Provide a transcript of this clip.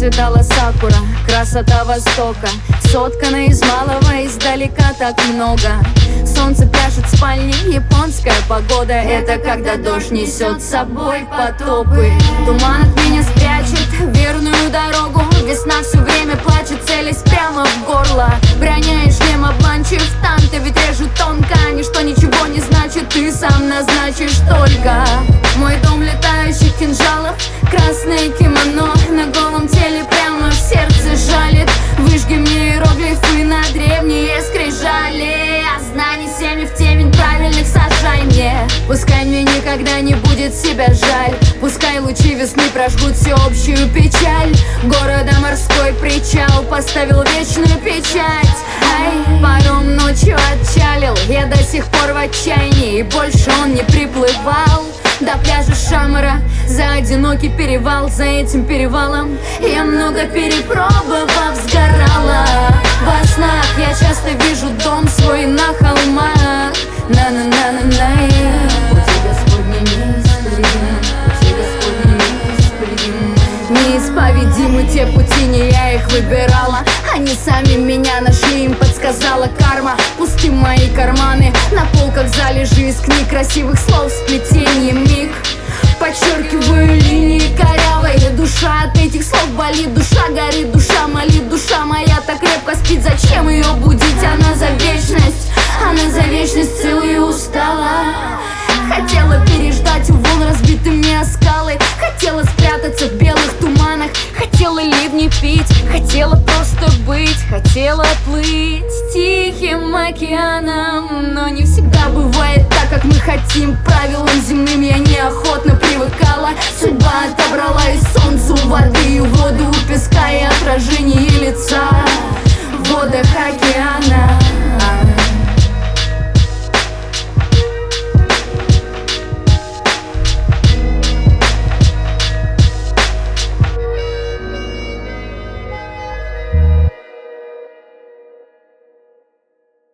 расцветала сакура, красота Востока, соткана из малого, издалека так много. Солнце пляшет в спальне, японская погода. Это когда дождь несет с собой потопы. Туман от меня спрячет верную дорогу. Весна все время плачет, целясь прямо в горло. Броня и шлем обманчив, танты ведь режут тонко. Ничто ничего не значит, ты сам назначишь только. Мой дом летающих кинжалов, красное кимоно на голом теле прямо в сердце жалит. Выжги мне иероглифы на древние скрижали. А знаний семьи в темень правильных сажай мне. Пускай мне никогда не будет себя жаль. Пускай лучи весны прожгут всеобщую печаль. Города морской причал поставил вечную печать. Ай, паром ночью отчалил, я до сих пор в отчаянии. И больше он не приплывал до пляжа Шамара, за одинокий перевал. За этим перевалом я много перепробовав сгорала. Во снах я часто вижу дом свой на холмах. На-на-на-на-на. Пути Господни неисповедимы те пути, не я их выбирала. Они сами меня нашли, им подсказала карма. Пусты мои карманы, на полках залежи из книг, красивых слов сплетение миг. Подчеркиваю линии корявой. Душа от этих слов болит, душа горит, душа молит. Душа моя так крепко спит, зачем ее будить? Она за вечность целую устала. Хотела переждать у волн разбитыми о скалы. Хотела спрятаться в белых туманах. Хотела ливни пить, хотела просто быть. Хотела плыть тихим океаном. Но не всегда бывает так, как мы хотим. Правилам земным я неохотно привыкала. Судьба отобрала и солнцу воды, и воду у песка, и отражение лица в водах океана.